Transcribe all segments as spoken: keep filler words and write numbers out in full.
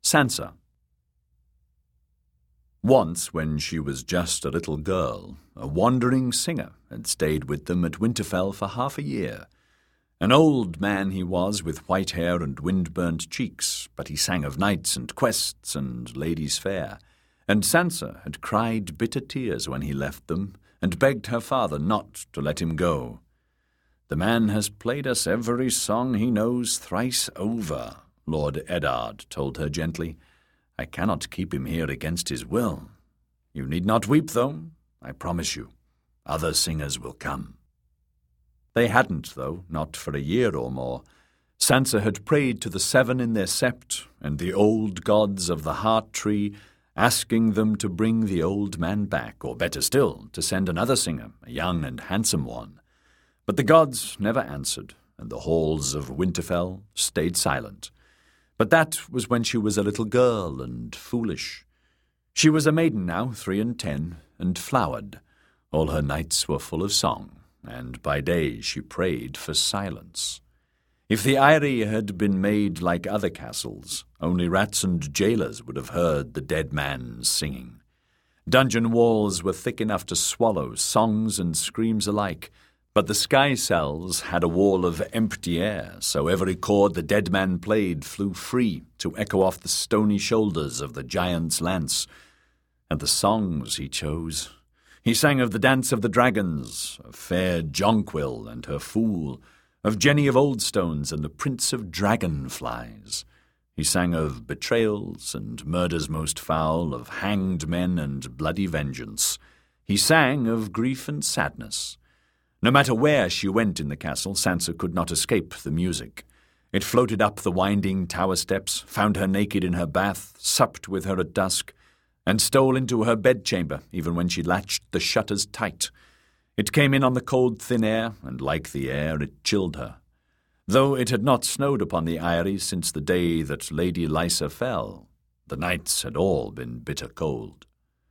Sansa. Once, when she was just a little girl, a wandering singer had stayed with them at Winterfell for half a year. An old man he was, with white hair and wind-burnt cheeks, but he sang of knights and quests and ladies fair, and Sansa had cried bitter tears when he left them, and begged her father not to let him go. "The man has played us every song he knows thrice over," Lord Eddard told her gently. "I cannot keep him here against his will. You need not weep, though, I promise you. Other singers will come." They hadn't, though, not for a year or more. Sansa had prayed to the Seven in their sept and the old gods of the Heart Tree, asking them to bring the old man back, or better still, to send another singer, a young and handsome one. But the gods never answered, and the halls of Winterfell stayed silent. But that was when she was a little girl and foolish. She was a maiden now, three and ten, and flowered. All her nights were full of song, and by day she prayed for silence. If the Eyrie had been made like other castles, only rats and jailers would have heard the dead man singing. Dungeon walls were thick enough to swallow songs and screams alike, but the sky cells had a wall of empty air, so every chord the dead man played flew free to echo off the stony shoulders of the giant's lance. And the songs he chose! He sang of the Dance of the Dragons, of fair Jonquil and her fool, of Jenny of Oldstones and the Prince of Dragonflies. He sang of betrayals and murders most foul, of hanged men and bloody vengeance. He sang of grief and sadness. No matter where she went in the castle, Sansa could not escape the music. It floated up the winding tower steps, found her naked in her bath, supped with her at dusk, and stole into her bedchamber, even when she latched the shutters tight. It came in on the cold thin air, and like the air it chilled her. Though it had not snowed upon the Eyrie since the day that Lady Lysa fell, the nights had all been bitter cold.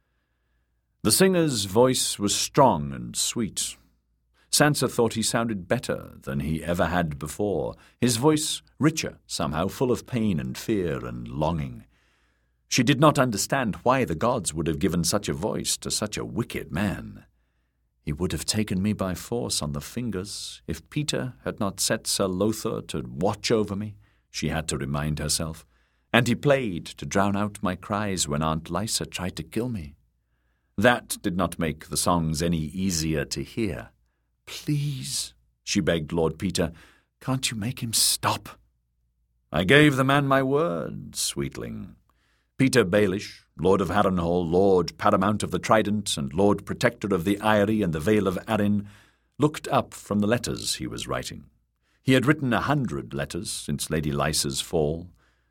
The singer's voice was strong and sweet. Sansa thought he sounded better than he ever had before, his voice richer somehow, full of pain and fear and longing. She did not understand why the gods would have given such a voice to such a wicked man. He would have taken me by force on the fingers if Peter had not set Sir Lothar to watch over me, she had to remind herself, and he played to drown out my cries when Aunt Lysa tried to kill me. That did not make the songs any easier to hear. "Please," she begged Lord Peter, "can't you make him stop?" "I gave the man my word, sweetling." Peter Baelish, Lord of Harrenhal, Lord Paramount of the Trident, and Lord Protector of the Eyrie and the Vale of Arryn, looked up from the letters he was writing. He had written a hundred letters since Lady Lysa's fall.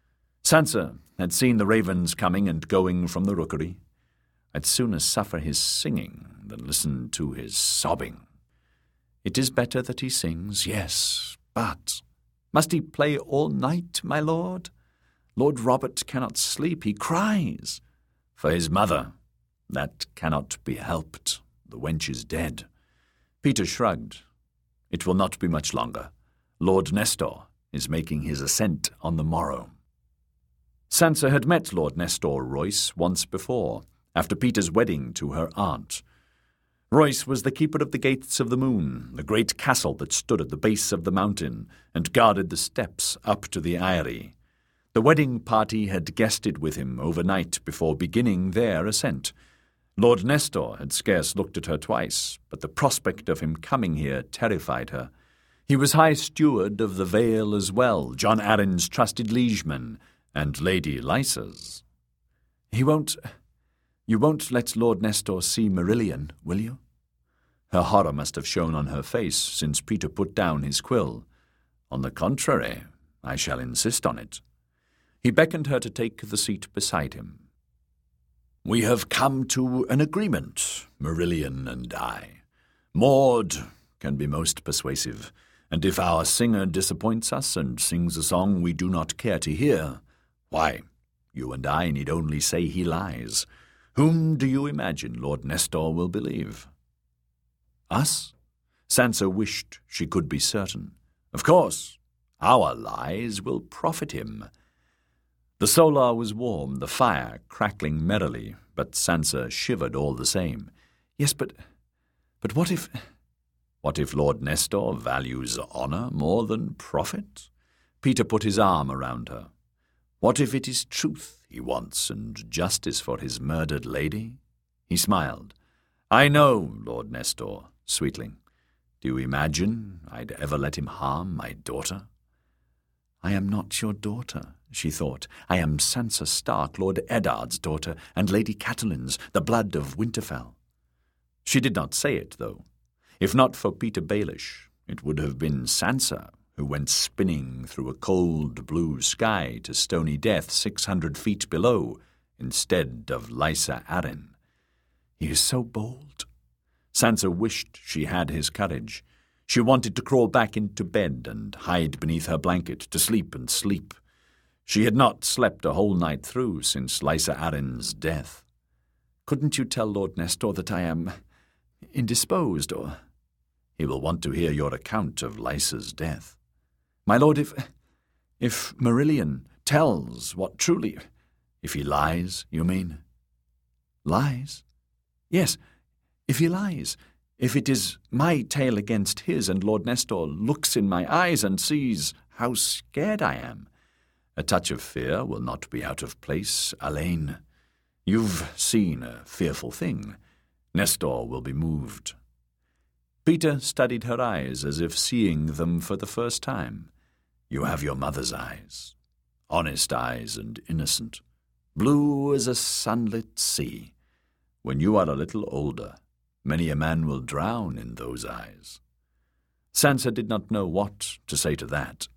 Sansa had seen the ravens coming and going from the rookery. I'd sooner suffer his singing than listen to his sobbing. It is better that he sings, yes, but must he play all night, my lord? Lord Robert cannot sleep, he cries. For his mother, that cannot be helped. The wench is dead. Peter shrugged. It will not be much longer. Lord Nestor is making his ascent on the morrow. Sansa had met Lord Nestor Royce once before, after Peter's wedding to her aunt. Royce was the keeper of the Gates of the Moon, the great castle that stood at the base of the mountain and guarded the steps up to the Eyrie. The wedding party had guested with him overnight before beginning their ascent. Lord Nestor had scarce looked at her twice, but the prospect of him coming here terrified her. He was High Steward of the Vale as well, John Arryn's trusted liegeman, and Lady Lysa's. He won't... You won't let Lord Nestor see Marillion, will you? Her horror must have shown on her face since Peter put down his quill. On the contrary, I shall insist on it. He beckoned her to take the seat beside him. We have come to an agreement, Marillion and I. Maud can be most persuasive, and if our singer disappoints us and sings a song we do not care to hear, why, you and I need only say he lies. Whom do you imagine Lord Nestor will believe? Us? Sansa wished she could be certain. Of course, our lies will profit him. The solar was warm, the fire crackling merrily, but Sansa shivered all the same. Yes, but... but what if... What if Lord Nestor values honour more than profit? Peter put his arm around her. What if it is truth he wants and justice for his murdered lady? He smiled. I know, Lord Nestor, sweetling. Do you imagine I'd ever let him harm my daughter? I am not your daughter, she thought. I am Sansa Stark, Lord Eddard's daughter, and Lady Catelyn's, the blood of Winterfell. She did not say it, though. If not for Peter Baelish, it would have been Sansa who went spinning through a cold blue sky to stony death six hundred feet below, instead of Lysa Arryn. He is so bold. Sansa wished she had his courage. She wanted to crawl back into bed and hide beneath her blanket, to sleep and sleep. She had not slept a whole night through since Lysa Arryn's death. Couldn't you tell Lord Nestor that I am indisposed, or... He will want to hear your account of Lysa's death. My lord, if... if Marillion tells what truly... If he lies, you mean? Lies? Yes, if he lies. If it is my tale against his, and Lord Nestor looks in my eyes and sees how scared I am. A touch of fear will not be out of place, Alayne. You've seen a fearful thing. Nestor will be moved. Peter studied her eyes as if seeing them for the first time. You have your mother's eyes, honest eyes and innocent, blue as a sunlit sea. When you are a little older, many a man will drown in those eyes. Sansa did not know what to say to that.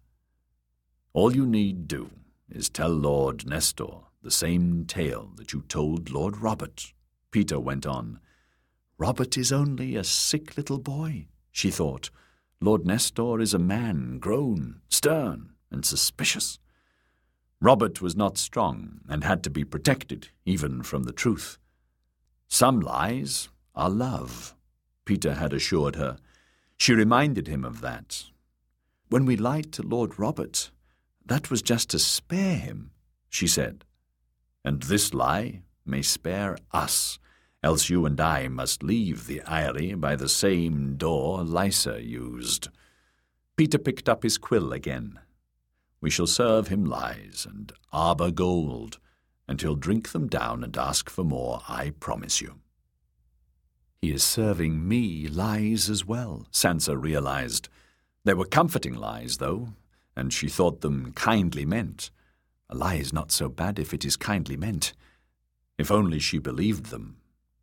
All you need do is tell Lord Nestor the same tale that you told Lord Robert, Peter went on. Robert is only a sick little boy, she thought. Lord Nestor is a man grown, stern, and suspicious. Robert was not strong and had to be protected, even from the truth. Some lies are love, Peter had assured her. She reminded him of that. When we lied to Lord Robert, that was just to spare him, she said. And this lie may spare us, else you and I must leave the Eyrie by the same door Lysa used. Peter picked up his quill again. We shall serve him lies and arbour gold, and he'll drink them down and ask for more, I promise you. He is serving me lies as well, Sansa realized. They were comforting lies, though, and she thought them kindly meant. A lie is not so bad if it is kindly meant. If only she believed them.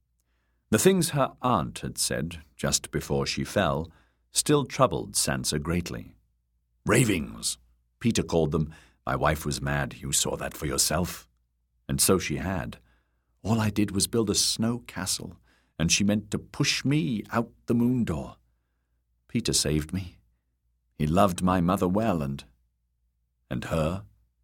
The things her aunt had said, just before she fell, still troubled Sansa greatly. Ravings, Peter called them. My wife was mad, you saw that for yourself. And so she had. All I did was build a snow castle, and she meant to push me out the moon door. Peter saved me. He loved my mother well, and... and her?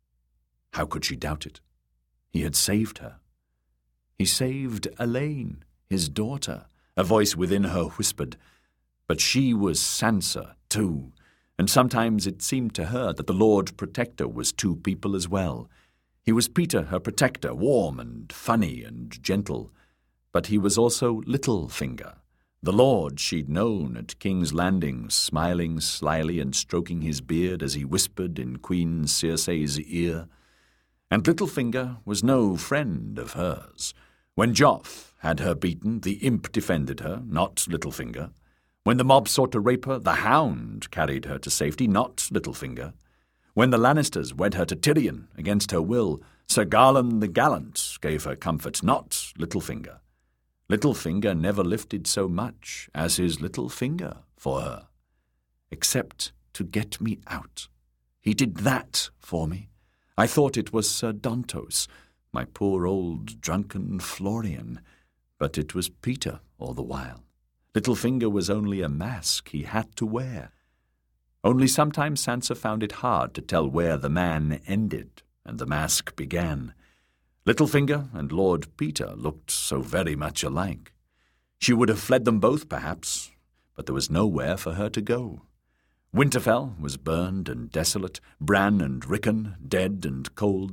How could she doubt it? He had saved her. He saved Alayne, his daughter, a voice within her whispered. But she was Sansa, too, and sometimes it seemed to her that the Lord Protector was two people as well. He was Peter, her protector, warm and funny and gentle, but he was also Littlefinger, the lord she'd known at King's Landing, smiling slyly and stroking his beard as he whispered in Queen Circe's ear. And Littlefinger was no friend of hers. When Joff had her beaten, the imp defended her, not Littlefinger. When the mob sought to rape her, the Hound carried her to safety, not Littlefinger. When the Lannisters wed her to Tyrion against her will, Sir Garland the Gallant gave her comfort, not Littlefinger. Littlefinger never lifted so much as his little finger for her, except to get me out. He did that for me. I thought it was Sir Dontos, my poor old drunken Florian, but it was Peter all the while. Littlefinger was only a mask he had to wear. Only sometimes Sansa found it hard to tell where the man ended and the mask began. Littlefinger and Lord Peter looked so very much alike. She would have fled them both, perhaps, but there was nowhere for her to go. Winterfell was burned and desolate, Bran and Rickon dead and cold.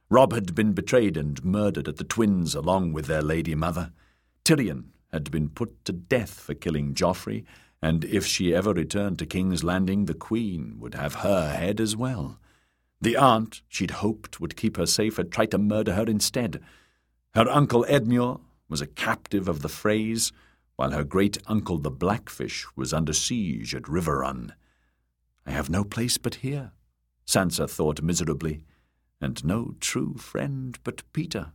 Rob had been betrayed and murdered at the twins along with their lady mother. Tyrion had been put to death for killing Joffrey, and if she ever returned to King's Landing, the Queen would have her head as well. The aunt she'd hoped would keep her safe had tried to murder her instead. Her uncle Edmure was a captive of the Freys, while her great-uncle the Blackfish was under siege at Riverrun. I have no place but here, Sansa thought miserably, and no true friend but Peter.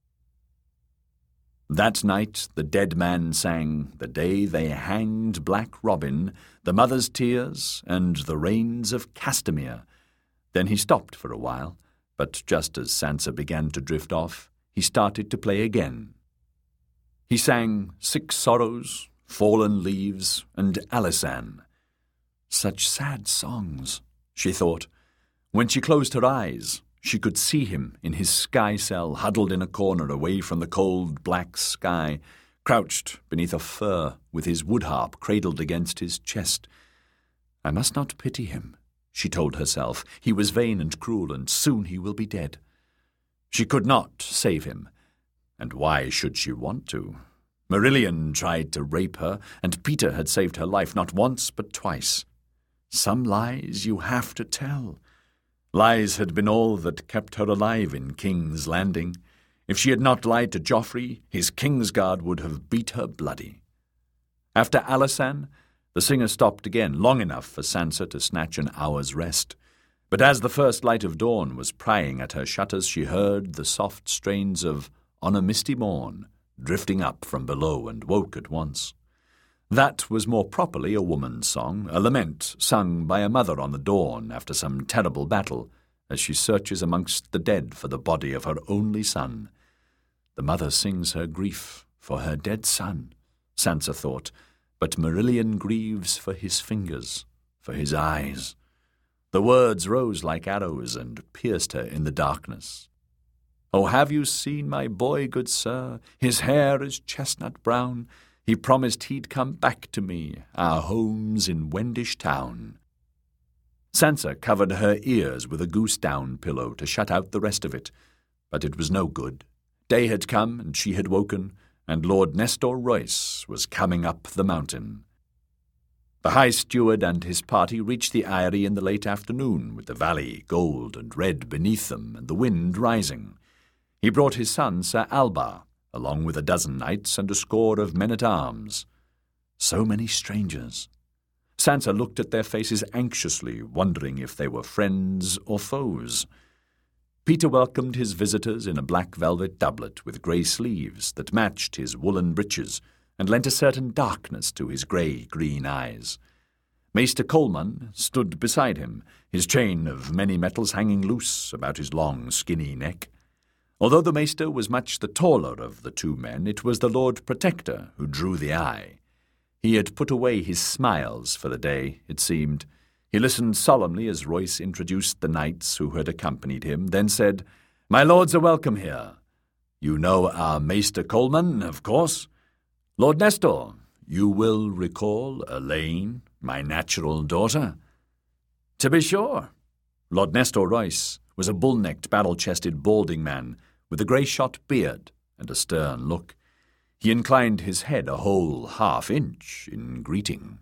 That night the dead man sang The Day They Hanged Black Robin, The Mother's Tears, and The Rains of Castamere. Then he stopped for a while, but just as Sansa began to drift off, he started to play again. He sang Six Sorrows, Fallen Leaves, and Alisanne. Such sad songs, she thought. When she closed her eyes, she could see him in his sky cell, huddled in a corner away from the cold black sky, crouched beneath a fir with his wood harp cradled against his chest. I must not pity him, she told herself. He was vain and cruel, and soon he will be dead. She could not save him, and why should she want to? Marillion tried to rape her, and Peter had saved her life not once but twice. Some lies you have to tell. Lies had been all that kept her alive in King's Landing. If she had not lied to Joffrey, his Kingsguard would have beat her bloody. After Alisanne, the singer stopped again, long enough for Sansa to snatch an hour's rest. But as the first light of dawn was prying at her shutters, she heard the soft strains of On a Misty Morn drifting up from below and woke at once. That was more properly a woman's song, a lament sung by a mother on the dawn after some terrible battle, as she searches amongst the dead for the body of her only son. The mother sings her grief for her dead son, Sansa thought, but Marillion grieves for his fingers, for his eyes. The words rose like arrows and pierced her in the darkness. Oh, have you seen my boy, good sir? His hair is chestnut brown. He promised he'd come back to me, our home's in Wendish town. Sansa covered her ears with a goose-down pillow to shut out the rest of it, but it was no good. Day had come, and she had woken, and Lord Nestor Royce was coming up the mountain. The High Steward and his party reached the Eyrie in the late afternoon, with the valley gold and red beneath them and the wind rising. He brought his son Sir Albar, along with a dozen knights and a score of men-at-arms. So many strangers. Sansa looked at their faces anxiously, wondering if they were friends or foes. Peter welcomed his visitors in a black velvet doublet with grey sleeves that matched his woolen breeches and lent a certain darkness to his grey-green eyes. Maester Coleman stood beside him, his chain of many metals hanging loose about his long, skinny neck. Although the Maester was much the taller of the two men, it was the Lord Protector who drew the eye. He had put away his smiles for the day, it seemed. He listened solemnly as Royce introduced the knights who had accompanied him, then said, "My lords are welcome here. You know our Maester Coleman, of course. Lord Nestor, you will recall Elaine, my natural daughter." "To be sure." Lord Nestor Royce was a bull-necked, barrel-chested, balding man, with a grey-shot beard and a stern look. He inclined his head a whole half-inch in greeting.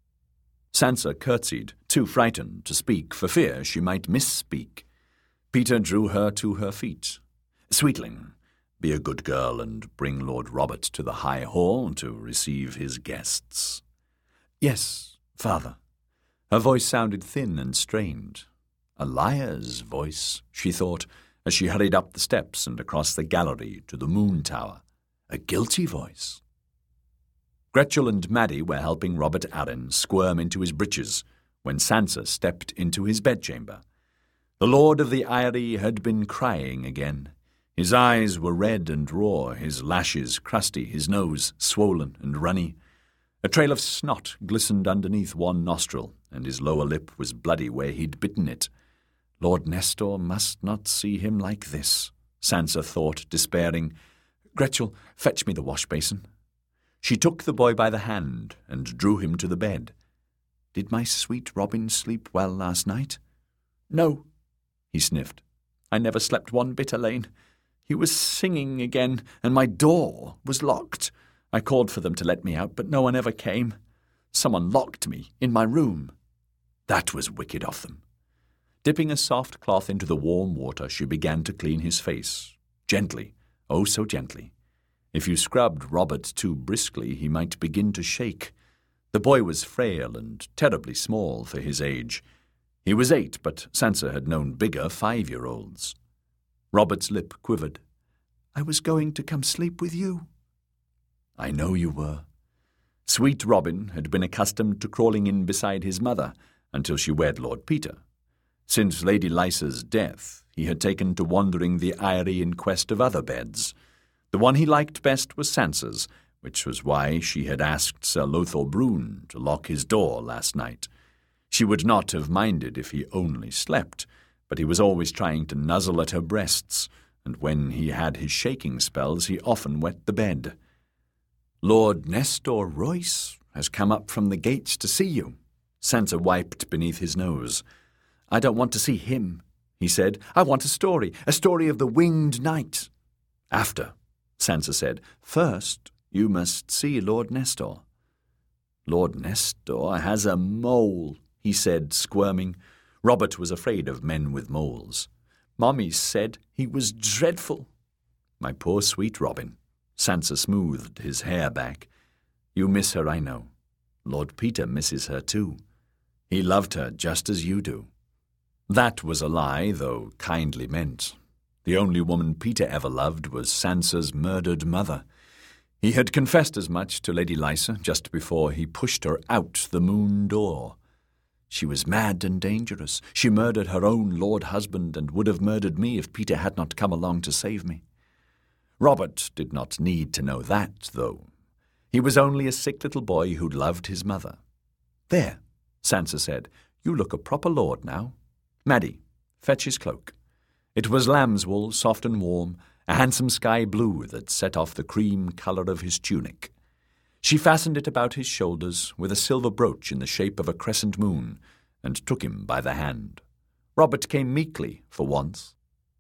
Sansa curtsied, too frightened to speak for fear she might misspeak. Peter drew her to her feet. "Sweetling, be a good girl and bring Lord Robert to the High Hall to receive his guests." "Yes, father." Her voice sounded thin and strained. A liar's voice, she thought, as she hurried up the steps and across the gallery to the Moon Tower. A guilty voice. Gretchel and Maddie were helping Robert Arryn squirm into his breeches when Sansa stepped into his bedchamber. The Lord of the Eyrie had been crying again. His eyes were red and raw, his lashes crusty, his nose swollen and runny. A trail of snot glistened underneath one nostril, and his lower lip was bloody where he'd bitten it. Lord Nestor must not see him like this, Sansa thought, despairing. "Gretchel, fetch me the wash-basin." She took the boy by the hand and drew him to the bed. "Did my sweet Robin sleep well last night?" "No," he sniffed. I never slept one bit, Elaine. He was singing again, and my door was locked. I called for them to let me out, but no one ever came. Someone locked me in my room. That was wicked of them. Dipping a soft cloth into the warm water, she began to clean his face, gently, oh so gently. If you scrubbed Robert too briskly, he might begin to shake. The boy was frail and terribly small for his age. He was eight, but Sansa had known bigger five-year-olds. Robert's lip quivered. I was going to come sleep with you. I know you were. Sweet Robin had been accustomed to crawling in beside his mother until she wed Lord Peter. Since Lady Lysa's death, he had taken to wandering the eyrie in quest of other beds. The one he liked best was Sansa's, which was why she had asked Sir Lothar Brune to lock his door last night. She would not have minded if he only slept, but he was always trying to nuzzle at her breasts, and when he had his shaking spells he often wet the bed. Lord Nestor Royce has come up from the gates to see you. Sansa wiped beneath his nose. I don't want to see him, he said. I want a story, a story of the winged knight. After, Sansa said. First, you must see Lord Nestor. Lord Nestor has a mole, he said, squirming. Robert was afraid of men with moles. Mommy said he was dreadful. My poor sweet Robin. Sansa smoothed his hair back. You miss her, I know. Lord Peter misses her too. He loved her just as you do. That was a lie, though kindly meant. The only woman Peter ever loved was Sansa's murdered mother. He had confessed as much to Lady Lysa just before he pushed her out the moon door. She was mad and dangerous. She murdered her own lord husband and would have murdered me if Peter had not come along to save me. Robert did not need to know that, though. He was only a sick little boy who loved his mother. There, Sansa said, you look a proper lord now. Maddie, fetch his cloak. It was lamb's wool, soft and warm, a handsome sky blue that set off the cream colour of his tunic. She fastened it about his shoulders with a silver brooch in the shape of a crescent moon, and took him by the hand. Robert came meekly, for once.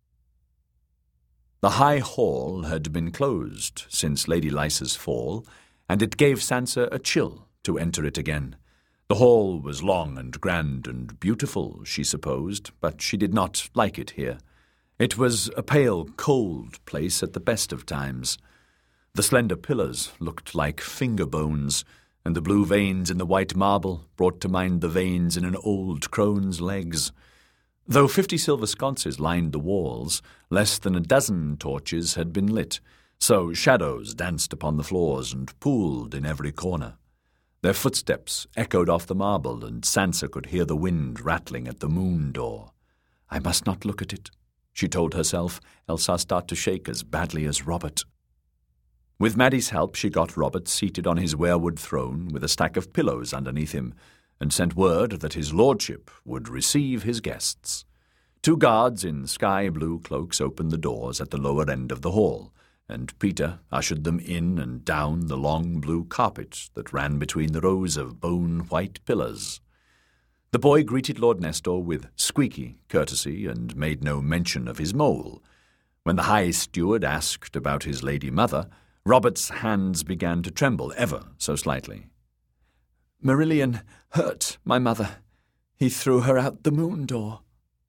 The high hall had been closed since Lady Lysa's fall, and it gave Sansa a chill to enter it again. The hall was long and grand and beautiful, she supposed, but she did not like it here. It was a pale, cold place at the best of times. The slender pillars looked like finger bones, and the blue veins in the white marble brought to mind the veins in an old crone's legs. Though fifty silver sconces lined the walls, less than a dozen torches had been lit, so shadows danced upon the floors and pooled in every corner. Their footsteps echoed off the marble, and Sansa could hear the wind rattling at the moon door. I must not look at it, she told herself, else I'll start to shake as badly as Robert. With Maddie's help, she got Robert seated on his weirwood throne with a stack of pillows underneath him, and sent word that his lordship would receive his guests. Two guards in sky-blue cloaks opened the doors at the lower end of the hall, and Peter ushered them in and down the long blue carpet that ran between the rows of bone-white pillars. The boy greeted Lord Nestor with squeaky courtesy and made no mention of his mole. When the high steward asked about his lady mother, Robert's hands began to tremble ever so slightly. Marillion hurt my mother. He threw her out the moon door.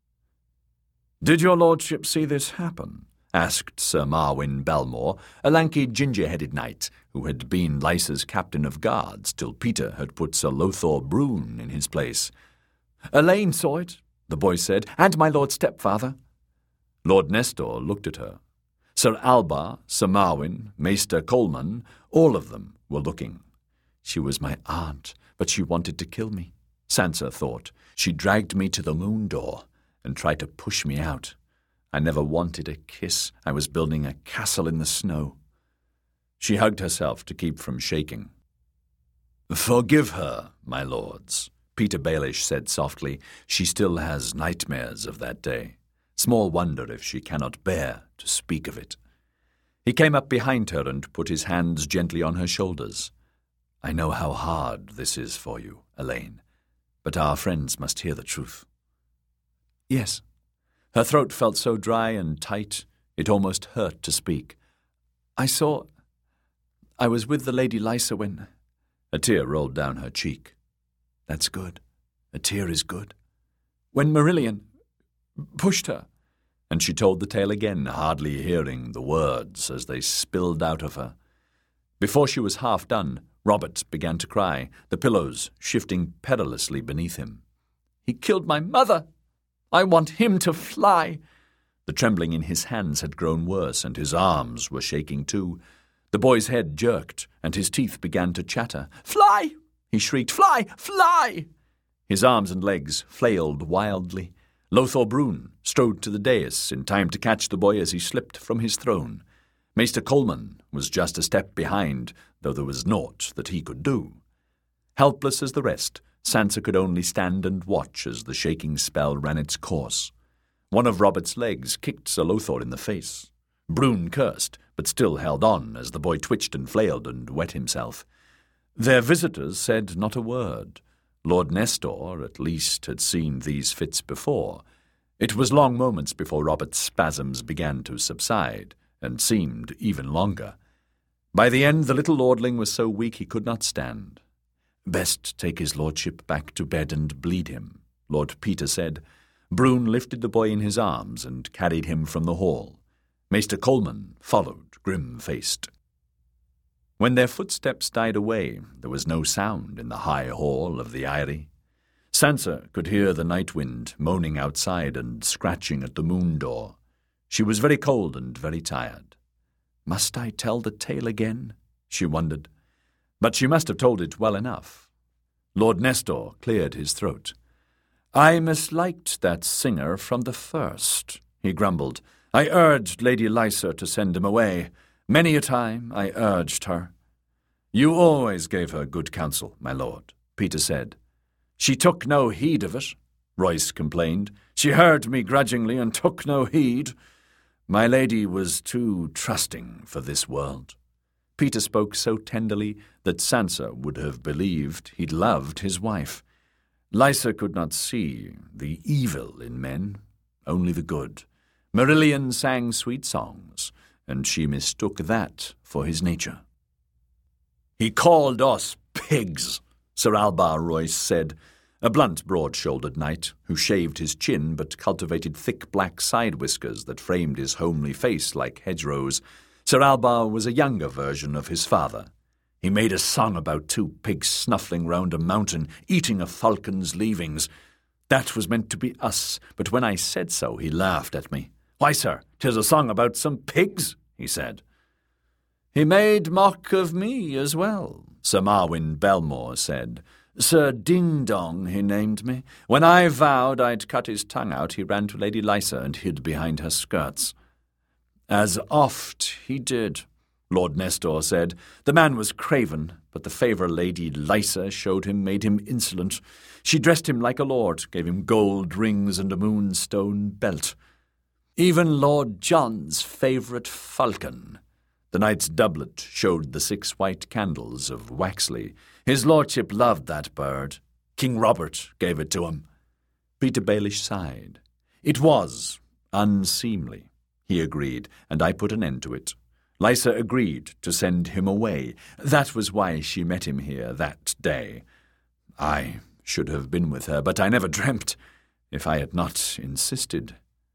Did your lordship see this happen? Asked Sir Marwyn Belmore, a lanky ginger-headed knight who had been Lysa's captain of guards till Peter had put Sir Lothar Brune in his place. Elaine saw it, the boy said, and my lord stepfather. Lord Nestor looked at her. Sir Alba, Sir Marwyn, Maester Coleman, all of them were looking. She was my aunt, but she wanted to kill me, Sansa thought. She dragged me to the moon door and tried to push me out. I never wanted a kiss. I was building a castle in the snow. She hugged herself to keep from shaking. Forgive her, my lords, Peter Baelish said softly. She still has nightmares of that day. Small wonder if she cannot bear to speak of it. He came up behind her and put his hands gently on her shoulders. I know how hard this is for you, Elaine, but our friends must hear the truth. Yes, Her throat felt so dry and tight, it almost hurt to speak. "I saw... I was with the Lady Lysa when..." A tear rolled down her cheek. "That's good. A tear is good." "When Marillion pushed her." And she told the tale again, hardly hearing the words as they spilled out of her. Before she was half done, Robert began to cry, the pillows shifting perilously beneath him. "He killed my mother! I want him to fly!" The trembling in his hands had grown worse, and his arms were shaking too. The boy's head jerked, and his teeth began to chatter. "Fly!" he shrieked. "Fly! Fly!" His arms and legs flailed wildly. Lothar Brune strode to the dais in time to catch the boy as he slipped from his throne. Maester Coleman was just a step behind, though there was naught that he could do. Helpless as the rest, Sansa could only stand and watch as the shaking spell ran its course. One of Robert's legs kicked Sir Lothar in the face. Brune cursed, but still held on as the boy twitched and flailed and wet himself. Their visitors said not a word. Lord Nestor, at least, had seen these fits before. It was long moments before Robert's spasms began to subside, and seemed even longer. By the end, the little lordling was so weak he could not stand. "Best take his lordship back to bed and bleed him," Lord Peter said. Brune lifted the boy in his arms and carried him from the hall. Maester Coleman followed, grim-faced. When their footsteps died away, there was no sound in the high hall of the Eyrie. Sansa could hear the night wind moaning outside and scratching at the moon door. She was very cold and very tired. Must I tell the tale again? She wondered. But she must have told it well enough. Lord Nestor cleared his throat. "I misliked that singer from the first," he grumbled. "I urged Lady Lysa to send him away. Many a time I urged her." "You always gave her good counsel, my lord," Peter said. "She took no heed of it," Royce complained. "She heard me grudgingly and took no heed. My lady was too trusting for this world." Peter spoke so tenderly that Sansa would have believed he'd loved his wife. Lysa could not see the evil in men, only the good. Marillion sang sweet songs, and she mistook that for his nature. "He called us pigs," Sir Albar Royce said, a blunt, broad-shouldered knight who shaved his chin but cultivated thick black side whiskers that framed his homely face like hedgerows. Sir Albar was a younger version of his father. "He made a song about two pigs snuffling round a mountain, eating a falcon's leavings. That was meant to be us, but when I said so, he laughed at me. 'Why, sir, 'tis a song about some pigs,' he said." "He made mock of me as well," Sir Marwyn Belmore said. "Sir Ding-Dong he named me. When I vowed I'd cut his tongue out, he ran to Lady Lysa and hid behind her skirts." "As oft he did," Lord Nestor said. "The man was craven, but the favour Lady Lysa showed him made him insolent. She dressed him like a lord, gave him gold rings and a moonstone belt. Even Lord John's favourite falcon." The knight's doublet showed the six white candles of Waxley. "His lordship loved that bird. King Robert gave it to him." Peter Baelish sighed. "It was unseemly," he agreed, "and I put an end to it. Lysa agreed to send him away. That was why she met him here that day. I should have been with her, but I never dreamt, if I had not insisted.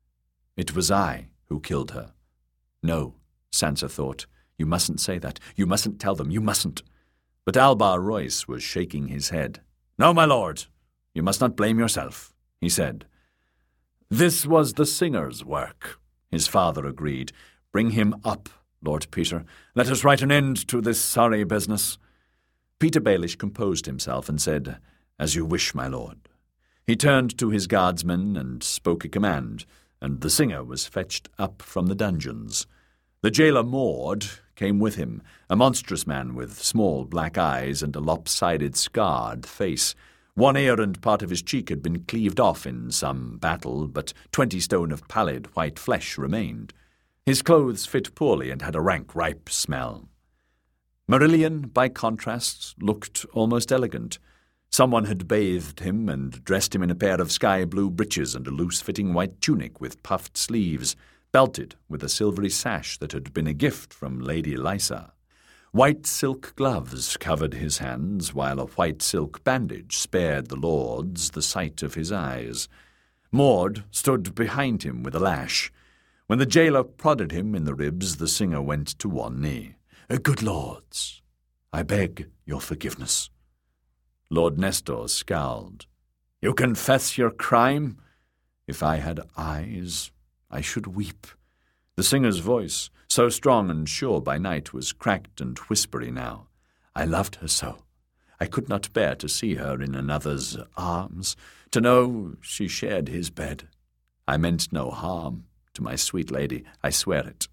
It was I who killed her." "No," Sansa thought. "You mustn't say that. You mustn't tell them. You mustn't." But Albar Royce was shaking his head. "No, my lord. You must not blame yourself," he said. "This was the singer's work," his father agreed. "Bring him up, Lord Peter. Let us write an end to this sorry business." Peter Baelish composed himself and said, "As you wish, my lord." He turned to his guardsmen and spoke a command, and the singer was fetched up from the dungeons. The jailer Maud came with him, a monstrous man with small black eyes and a lopsided, scarred face. One ear and part of his cheek had been cleaved off in some battle, but twenty stone of pallid white flesh remained. His clothes fit poorly and had a rank, ripe smell. Marillion, by contrast, looked almost elegant. Someone had bathed him and dressed him in a pair of sky-blue breeches and a loose-fitting white tunic with puffed sleeves, belted with a silvery sash that had been a gift from Lady Lysa. White silk gloves covered his hands, while a white silk bandage spared the lords the sight of his eyes. Maud stood behind him with a lash. When the jailer prodded him in the ribs, the singer went to one knee. "Good lords, I beg your forgiveness." Lord Nestor scowled. "You confess your crime? If I had eyes, I should weep." The singer's voice, so strong and sure by night, was cracked and whispery now. "I loved her so. I could not bear to see her in another's arms, to know she shared his bed. I meant no harm to my sweet lady, I swear it.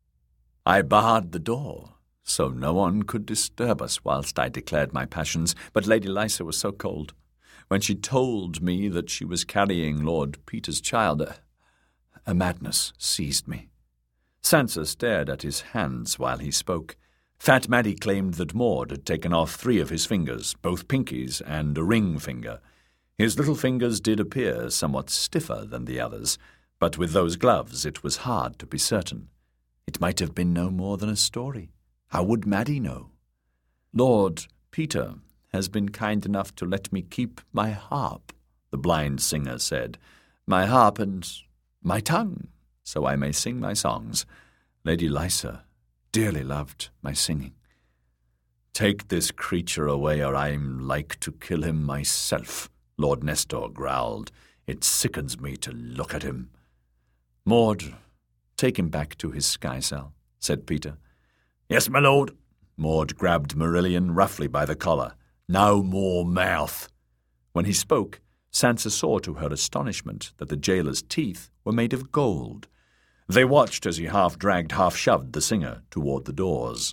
I barred the door, so no one could disturb us whilst I declared my passions, but Lady Lysa was so cold. When she told me that she was carrying Lord Peter's child, a, a madness seized me." Sansa stared at his hands while he spoke. Fat Maddie claimed that Maud had taken off three of his fingers, both pinkies and a ring finger. His little fingers did appear somewhat stiffer than the others, but with those gloves it was hard to be certain. It might have been no more than a story. How would Maddie know? "Lord Peter has been kind enough to let me keep my harp," the blind singer said. "My harp and my tongue, so I may sing my songs. Lady Lysa dearly loved my singing." "Take this creature away, or I'm like to kill him myself," Lord Nestor growled. "It sickens me to look at him." "Maud, take him back to his sky cell," said Peter. "Yes, my lord." Maud grabbed Marillion roughly by the collar. "No more mouth." When he spoke, Sansa saw to her astonishment that the jailer's teeth were made of gold. They watched as he half-dragged, half-shoved the singer toward the doors.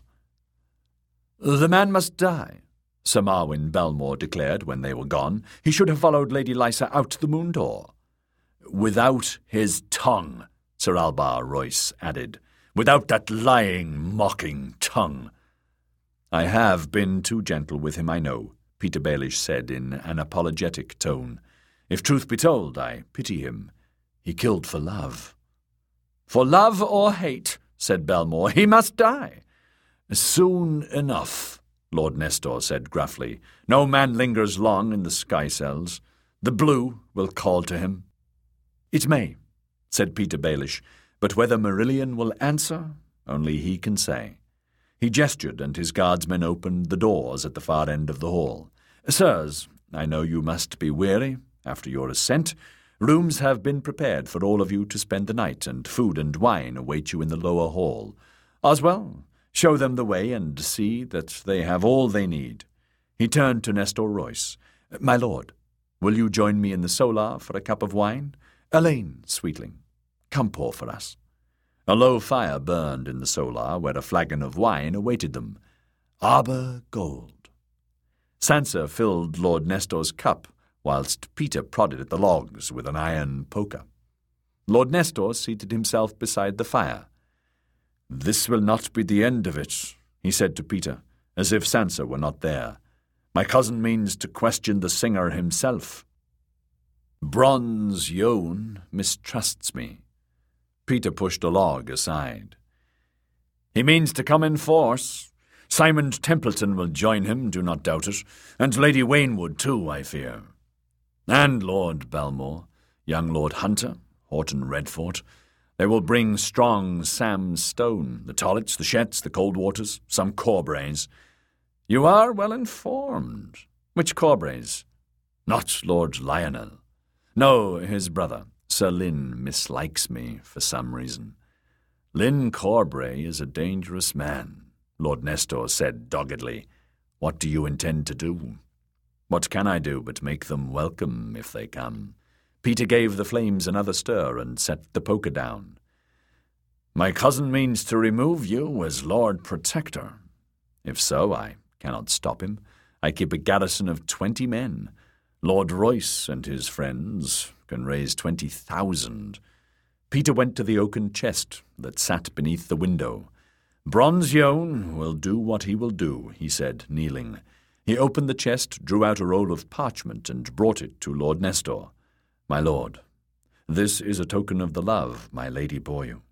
"The man must die," Sir Marwyn Belmore declared when they were gone. "He should have followed Lady Lysa out the moon door." "Without his tongue," Sir Albar Royce added. "Without that lying, mocking tongue." "I have been too gentle with him, I know," Peter Baelish said in an apologetic tone. "If truth be told, I pity him. He killed for love." "For love or hate," said Belmore, "he must die." "Soon enough," Lord Nestor said gruffly. "No man lingers long in the sky cells. The blue will call to him." "It may," said Peter Baelish, "but whether Marillion will answer, only he can say." He gestured, and his guardsmen opened the doors at the far end of the hall. "Sirs, I know you must be weary after your ascent. Rooms have been prepared for all of you to spend the night, and food and wine await you in the lower hall. Oswell, show them the way and see that they have all they need." He turned to Nestor Royce. "My lord, will you join me in the solar for a cup of wine? Elaine, sweetling, come pour for us." A low fire burned in the solar, where a flagon of wine awaited them. Arbor Gold. Sansa filled Lord Nestor's cup, whilst Peter prodded at the logs with an iron poker. Lord Nestor seated himself beside the fire. "This will not be the end of it," he said to Peter, as if Sansa were not there. "My cousin means to question the singer himself. Bronze Yone mistrusts me." Peter pushed a log aside. "He means to come in force. Simon Templeton will join him, do not doubt it, and Lady Waynwood too, I fear. And Lord Belmore, young Lord Hunter, Horton Redfort. They will bring strong Sam Stone, the Tollets, the Shetts, the Coldwaters, some Corbrays. You are well informed. Which Corbrays? Not Lord Lionel. No, his brother. Sir Lynn mislikes me for some reason." "Lynn Corbray is a dangerous man," Lord Nestor said doggedly. "What do you intend to do?" "What can I do but make them welcome if they come?" Peter gave the flames another stir and set the poker down. "My cousin means to remove you as Lord Protector. If so, I cannot stop him. I keep a garrison of twenty men. Lord Royce and his friends can raise twenty thousand. Peter went to the oaken chest that sat beneath the window. "Bronze Yone will do what he will do," he said, kneeling. He opened the chest, drew out a roll of parchment, and brought it to Lord Nestor. "My lord, this is a token of the love my lady bore you."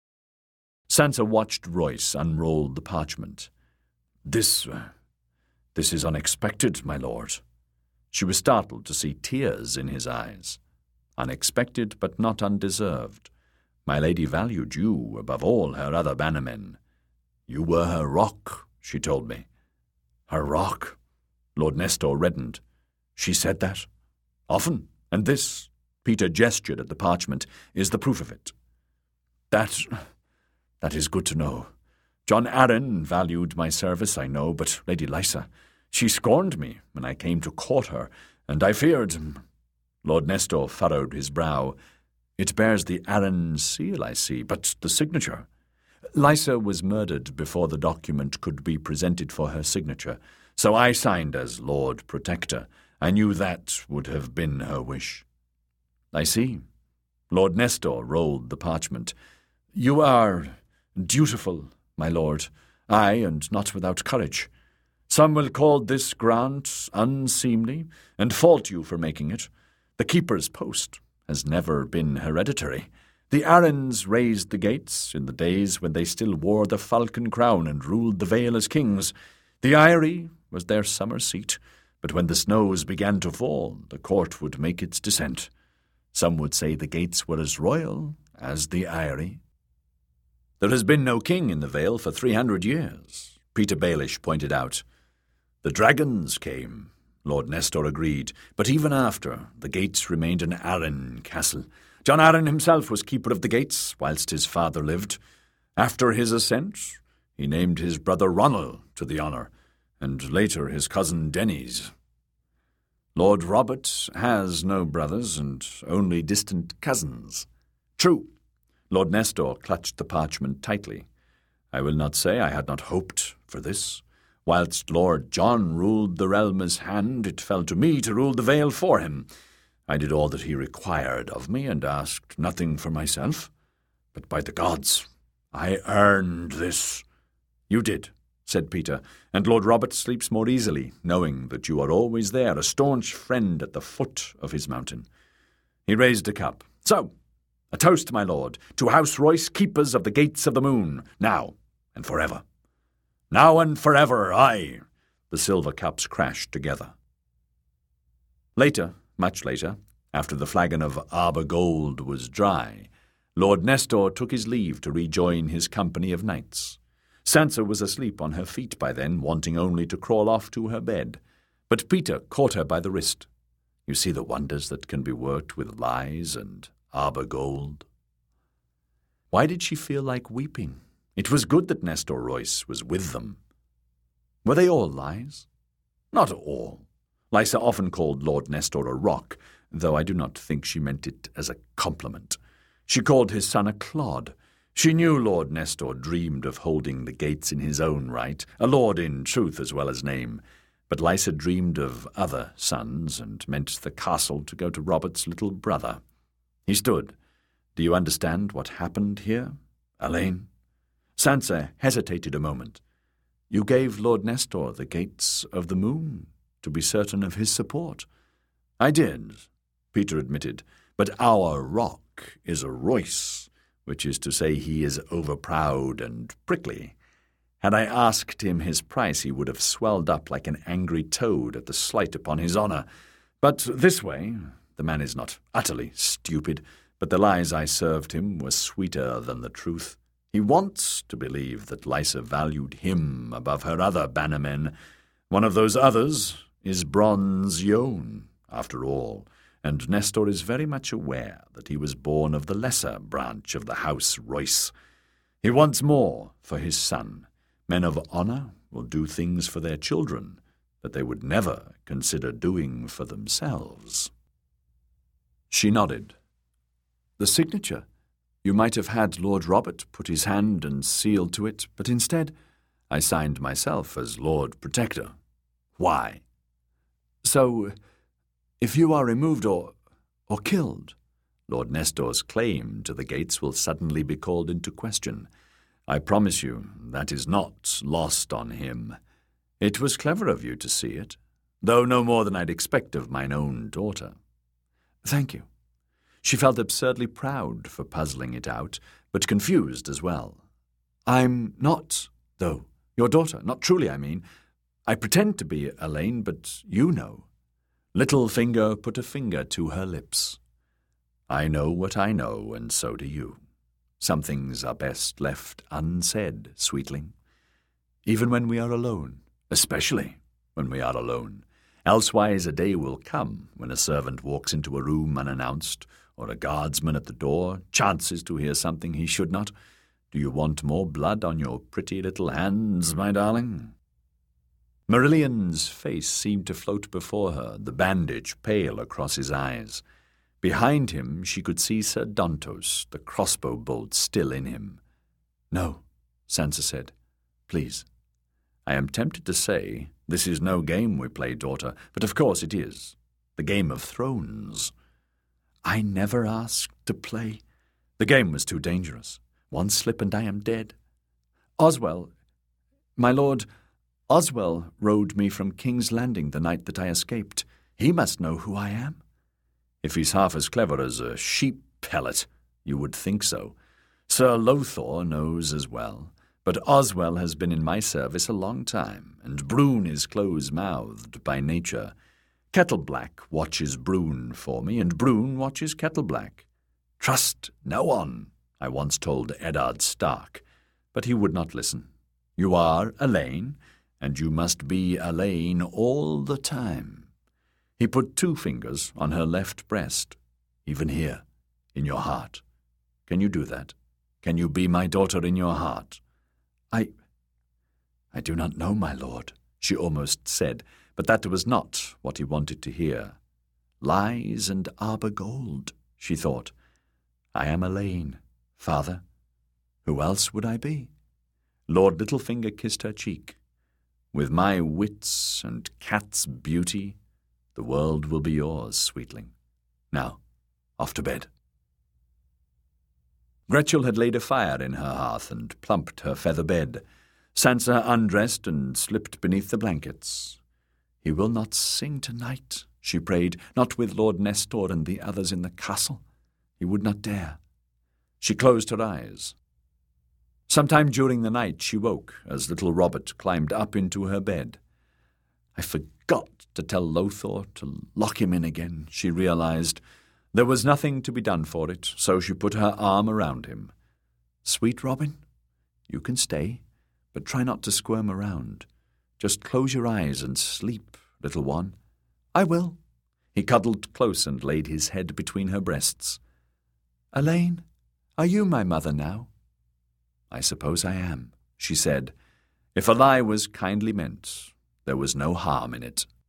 Sansa watched Royce unroll the parchment. This, uh, this is unexpected, my lord." She was startled to see tears in his eyes. Unexpected, but not undeserved. My lady valued you above all her other bannermen. You were her rock, she told me. Her rock? Lord Nestor reddened. She said that? Often, and this, Peter gestured at the parchment, is the proof of it. That, that is good to know. John Arryn valued my service, I know, but Lady Lysa, she scorned me when I came to court her, and I feared... Lord Nestor furrowed his brow. It bears the Arryn seal, I see, but the signature... Lysa was murdered before the document could be presented for her signature, so I signed as Lord Protector. I knew that would have been her wish. I see. Lord Nestor rolled the parchment. You are dutiful, my lord, aye, and not without courage. Some will call this grant unseemly, and fault you for making it. The keeper's post has never been hereditary. The Arryns raised the gates in the days when they still wore the falcon crown and ruled the Vale as kings. The Eyrie was their summer seat, but when the snows began to fall, the court would make its descent. Some would say the gates were as royal as the Eyrie. There has been no king in the Vale for three hundred years, Peter Baelish pointed out. The dragons came, Lord Nestor agreed, but even after, the gates remained an Arryn castle. John Arryn himself was keeper of the gates, whilst his father lived. After his ascent, he named his brother Ronald to the honour, and later his cousin Denys. Lord Robert has no brothers and only distant cousins. True. Lord Nestor clutched the parchment tightly. I will not say I had not hoped for this. Whilst Lord John ruled the realm as hand, it fell to me to rule the Vale for him. I did all that he required of me and asked nothing for myself. But by the gods, I earned this. You did, said Peter, and Lord Robert sleeps more easily, knowing that you are always there, a staunch friend at the foot of his mountain. He raised a cup. So, a toast, my lord, to House Royce, keepers of the gates of the moon, now and forever. Now and forever, aye. The silver cups crashed together. Later, much later, after the flagon of Arbor Gold was dry, Lord Nestor took his leave to rejoin his company of knights. Sansa was asleep on her feet by then, wanting only to crawl off to her bed. But Peter caught her by the wrist. You see the wonders that can be worked with lies and Arbor Gold. Why did she feel like weeping? It was good that Nestor Royce was with them. Were they all lies? Not all. Lysa often called Lord Nestor a rock, though I do not think she meant it as a compliment. She called his son a clod. She knew Lord Nestor dreamed of holding the gates in his own right, a lord in truth as well as name. But Lysa dreamed of other sons, and meant the castle to go to Robert's little brother. He stood. Do you understand what happened here, Elaine? Sansa hesitated a moment. You gave Lord Nestor the gates of the moon to be certain of his support. I did, Peter admitted, but our rock is a Royce, which is to say he is overproud and prickly. Had I asked him his price, he would have swelled up like an angry toad at the slight upon his honour. But this way, the man is not utterly stupid, but the lies I served him were sweeter than the truth. He wants to believe that Lysa valued him above her other bannermen. One of those others is Bronze Yone, after all, and Nestor is very much aware that he was born of the lesser branch of the House Royce. He wants more for his son. Men of honour will do things for their children that they would never consider doing for themselves. She nodded. The signature. You might have had Lord Robert put his hand and seal to it, but instead I signed myself as Lord Protector. Why? So, if you are removed or, or killed, Lord Nestor's claim to the gates will suddenly be called into question. I promise you that is not lost on him. It was clever of you to see it, though no more than I'd expect of mine own daughter. Thank you. She felt absurdly proud for puzzling it out, but confused as well. I'm not, though, your daughter. Not truly, I mean. I pretend to be Elaine, but you know. Littlefinger put a finger to her lips. I know what I know, and so do you. Some things are best left unsaid, sweetling. Even when we are alone, especially when we are alone. Elsewise a day will come when a servant walks into a room unannounced, or a guardsman at the door chances to hear something he should not. Do you want more blood on your pretty little hands, my darling? Marillion's face seemed to float before her, the bandage pale across his eyes. Behind him she could see Sir Dantos, the crossbow bolt still in him. No, Sansa said. Please. I am tempted to say, this is no game we play, daughter, but of course it is. The Game of Thrones. I never asked to play. The game was too dangerous. One slip and I am dead. Oswell, my lord, Oswell rode me from King's Landing the night that I escaped. He must know who I am. If he's half as clever as a sheep pellet, you would think so. Sir Lothor knows as well. But Oswell has been in my service a long time, and Brune is close-mouthed by nature. Kettleblack watches Brune for me, and Brune watches Kettleblack. Trust no one, I once told Eddard Stark, but he would not listen. You are Elaine, and you must be Elaine all the time. He put two fingers on her left breast, even here, in your heart. Can you do that? Can you be my daughter in your heart? I... I do not know, my lord, she almost said, but that was not what he wanted to hear. Lies and arbor gold, she thought. I am Elaine, father. Who else would I be? Lord Littlefinger kissed her cheek. With my wits and cat's beauty, the world will be yours, sweetling. Now, off to bed. Gretchel had laid a fire in her hearth and plumped her feather bed. Sansa undressed and slipped beneath the blankets. He will not sing tonight, she prayed, not with Lord Nestor and the others in the castle. He would not dare. She closed her eyes. Sometime during the night she woke as little Robert climbed up into her bed. I forgot to tell Lothor to lock him in again, she realized. There was nothing to be done for it, so she put her arm around him. Sweet Robin, you can stay, but try not to squirm around. Just close your eyes and sleep, little one. I will. He cuddled close and laid his head between her breasts. Elaine, are you my mother now? I suppose I am, she said. If a lie was kindly meant, there was no harm in it.